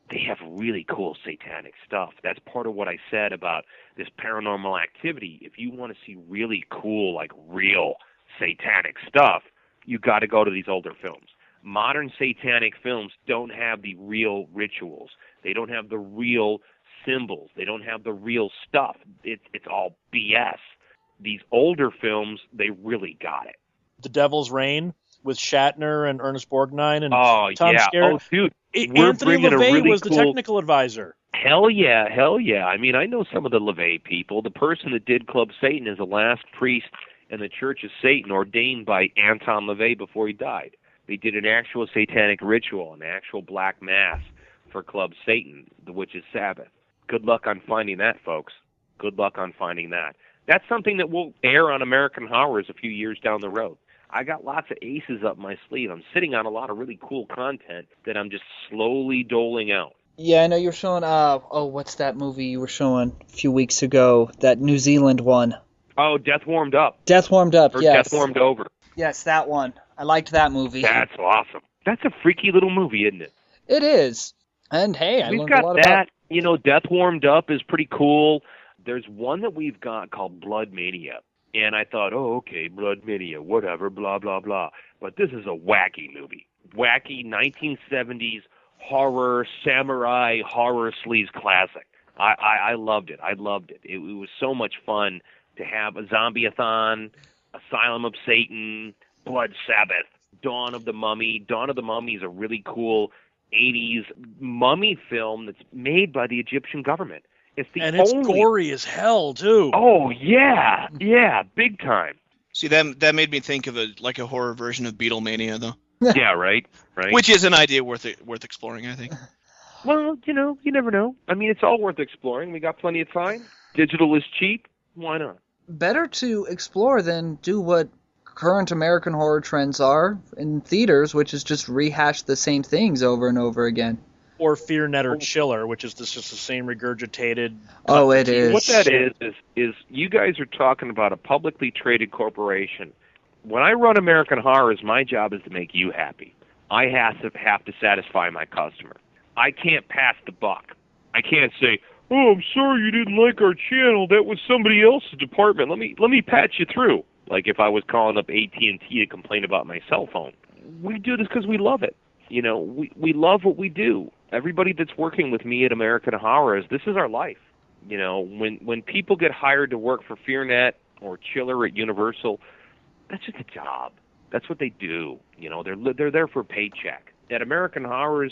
they have really cool satanic stuff. That's part of what I said about this Paranormal Activity. If you want to see really cool, like real satanic stuff, you got to go to these older films. Modern satanic films don't have the real rituals. They don't have the real symbols. They don't have the real stuff. It's all BS. These older films, they really got it. The Devil's Reign with Shatner and Ernest Borgnine and Oh, Tom yeah. Skerritt. Oh, dude. We're Anthony bringing a LaVey really was the cool- technical advisor. Hell yeah, hell yeah. I mean, I know some of the LaVey people. The person that did Club Satan is the last priest in the Church of Satan ordained by Anton LaVey before he died. They did an actual satanic ritual, an actual black mass for Club Satan, the Witch's Sabbath. Good luck on finding that, folks. Good luck on finding that. That's something that will air on American Horrors a few years down the road. I got lots of aces up my sleeve. I'm sitting on a lot of really cool content that I'm just slowly doling out. Yeah, I know you were showing, what's that movie you were showing a few weeks ago? That New Zealand one. Oh, Death Warmed Up. Death Warmed Up, Or yes. Death Warmed Over. Yes, that one. I liked that movie. That's awesome. That's a freaky little movie, isn't it? It is. And hey, I We've learned got a lot that. about... You know, Death Warmed Up is pretty cool. There's one that we've got called Blood Mania. And I thought, oh, okay, Blood Mania, whatever, blah, blah, blah. But this is a wacky movie. Wacky 1970s horror, samurai horror sleaze classic. I loved it. I loved it. It was so much fun to have a zombie-a-thon, Asylum of Satan, Blood Sabbath, Dawn of the Mummy. Dawn of the Mummy is a really cool 80s mummy film that's made by the Egyptian government. It's It's gory as hell, too. Oh, yeah. Yeah, big time. See, that made me think of a horror version of Beatlemania, though. Yeah, right? Which is an idea worth exploring, I think. Well, you never know. I mean, it's all worth exploring. We got plenty of time. Digital is cheap. Why not? Better to explore than do what current American horror trends are in theaters, which is just rehash the same things over and over again. Or FearNet or Chiller, which is just the same regurgitated... Oh, it is. What that is you guys are talking about a publicly traded corporation. When I run American Horrors, my job is to make you happy. I have to satisfy my customer. I can't pass the buck. I can't say, oh, I'm sorry you didn't like our channel. That was somebody else's department. Let me patch you through. Like if I was calling up AT&T to complain about my cell phone. We do this because we love it. You know, we love what we do. Everybody that's working with me at American Horrors, this is our life. You know, when people get hired to work for FearNet or Chiller at Universal, that's just a job. That's what they do. You know, they're there for a paycheck. At American Horrors,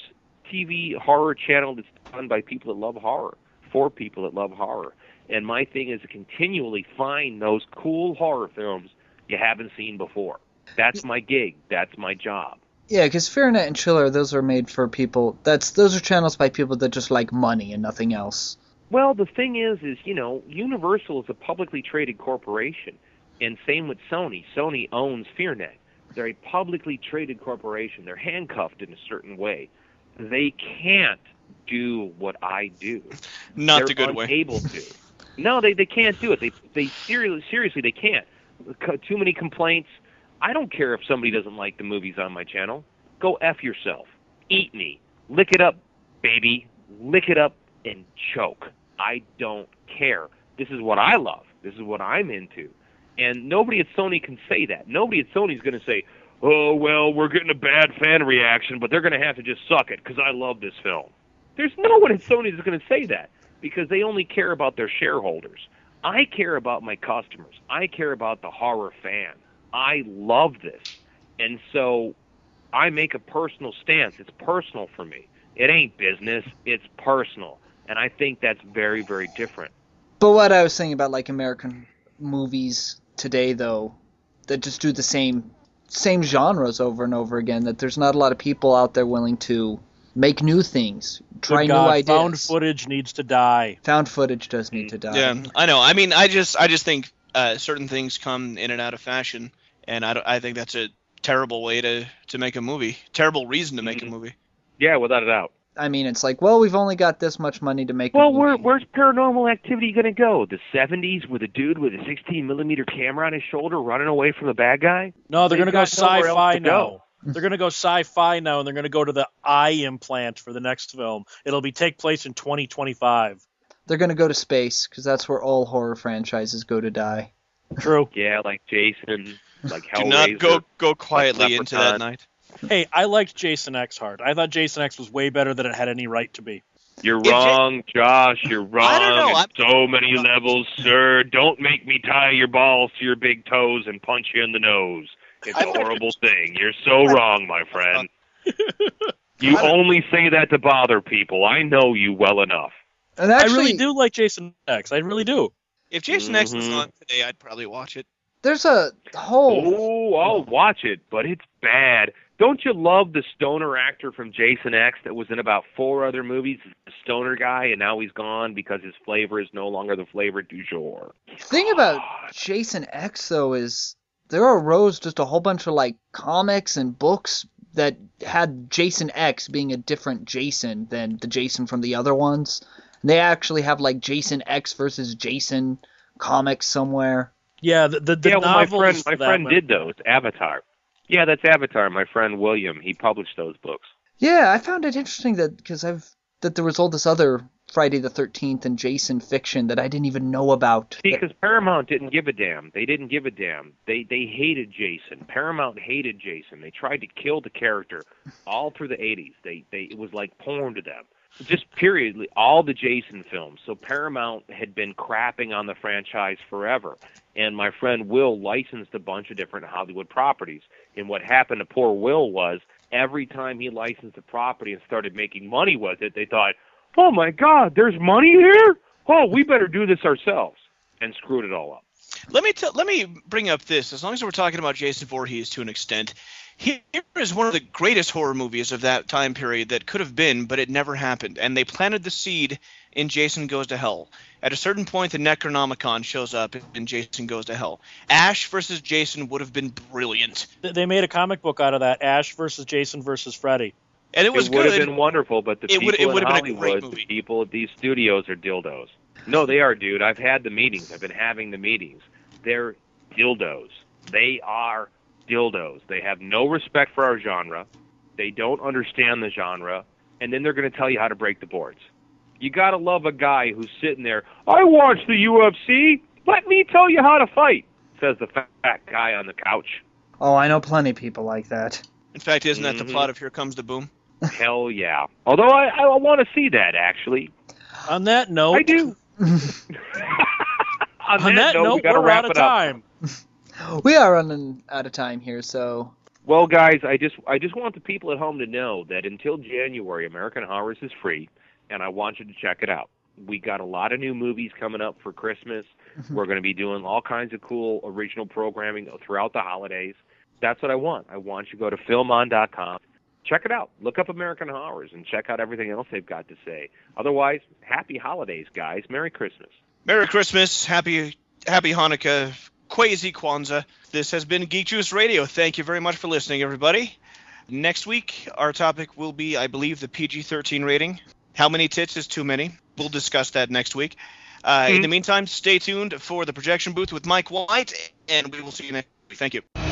TV horror channel that's done by people that love horror, for people that love horror. And my thing is to continually find those cool horror films you haven't seen before. That's my gig. That's my job. Yeah, because FearNet and Chiller, those are made for people. Those are channels by people that just like money and nothing else. Well, the thing is, you know, Universal is a publicly traded corporation, and same with Sony. Sony owns FearNet. They're a publicly traded corporation. They're handcuffed in a certain way. They can't do what I do. Not the good way. They're unable to. No, they can't do it. They seriously they can't. Too many complaints. I don't care if somebody doesn't like the movies on my channel. Go F yourself. Eat me. Lick it up, baby. Lick it up and choke. I don't care. This is what I love. This is what I'm into. And nobody at Sony can say that. Nobody at Sony is going to say, oh, well, we're getting a bad fan reaction, but they're going to have to just suck it because I love this film. There's no one at Sony that's going to say that because they only care about their shareholders. I care about my customers. I care about the horror fan. I love this. And so I make a personal stance. It's personal for me. It ain't business. It's personal. And I think that's very, very different. But what I was saying about like American movies today, though, that just do the same genres over and over again, that there's not a lot of people out there willing to make new things, try new ideas. Found footage needs to die. Found footage does need to die. Yeah, I know. I mean, I just think certain things come in and out of fashion, and I think that's a terrible way to make a movie. Terrible reason to make a movie. Yeah, without a doubt. I mean, it's like, well, we've only got this much money to make a movie. Well, where's Paranormal Activity going to go? The 70s with a dude with a 16mm camera on his shoulder running away from the bad guy? No, they're going to go got nowhere else sci-fi to now. go. They're going to go sci-fi now, and they're going to go to the eye implant for the next film. It'll take place in 2025. They're going to go to space, because that's where all horror franchises go to die. True. Yeah, like Jason, like Do Hellraiser. not go quietly like into Leprechaun. that night. Hey, I liked Jason X hard. I thought Jason X was way better than it had any right to be. You're wrong, Josh. You're wrong. I don't know, on so many levels, sir. Don't make me tie your balls to your big toes and punch you in the nose. It's a horrible thing. You're so wrong, my friend. You only say that to bother people. I know you well enough. And actually, I really do like Jason X. I really do. If Jason X was on today, I'd probably watch it. there's a whole... Oh, I'll watch it, but it's bad. Don't you love the stoner actor from Jason X that was in about 4 other movies? The stoner guy, and now he's gone because his flavor is no longer the flavor du jour. thing about Jason X, though, is there arose just a whole bunch of, like, comics and books that had Jason X being a different Jason than the Jason from the other ones. And they actually have, like, Jason X versus Jason comics somewhere. Yeah, the Yeah, well, novels. my friend did those. Avatar. Yeah, that's Avatar. My friend William, he published those books. Yeah, I found it interesting that that there was all this other Friday the 13th and Jason fiction that I didn't even know about. Because Paramount didn't give a damn. They didn't give a damn. They hated Jason. Paramount hated Jason. They tried to kill the character all through the 80s. It was like porn to them. Just periodly, all the Jason films. So Paramount had been crapping on the franchise forever. And my friend Will licensed a bunch of different Hollywood properties. And what happened to poor Will was every time he licensed a property and started making money with it, they thought, oh my God, there's money here? Oh, we better do this ourselves. And screwed it all up. Let me bring up this. As long as we're talking about Jason Voorhees to an extent, here is one of the greatest horror movies of that time period that could have been, but it never happened. And they planted the seed in Jason Goes to Hell. At a certain point, the Necronomicon shows up in Jason Goes to Hell. Ash versus Jason would have been brilliant. They made a comic book out of that, Ash versus Jason versus Freddy. And it would have been wonderful, but the people in Hollywood, the people at these studios are dildos. No, they are, dude. I've had the meetings. I've been having the meetings. They're dildos. They are dildos. They have no respect for our genre. They don't understand the genre. And then they're going to tell you how to break the boards. You got to love a guy who's sitting there, I watch the UFC. Let me tell you how to fight, says the fat guy on the couch. Oh, I know plenty of people like that. In fact, isn't that the plot of Here Comes the Boom? Hell yeah. Although I want to see that, actually. On that note... I do. On that note, we're out of time. We are running out of time here, so... Well, guys, I just want the people at home to know that until January, American Horrors is free, and I want you to check it out. We got a lot of new movies coming up for Christmas. We're going to be doing all kinds of cool original programming throughout the holidays. That's what I want. I want you to go to filmon.com. Check it out. Look up American Horrors and check out everything else they've got to say. Otherwise, happy holidays, guys. Merry Christmas. Merry Christmas. Happy Hanukkah. Quasi Kwanzaa. This has been Geek Juice Radio. Thank you very much for listening, everybody. Next week, our topic will be, I believe, the PG-13 rating. How many tits is too many? We'll discuss that next week. In the meantime, stay tuned for the projection booth with Mike White, and we will see you next week. Thank you.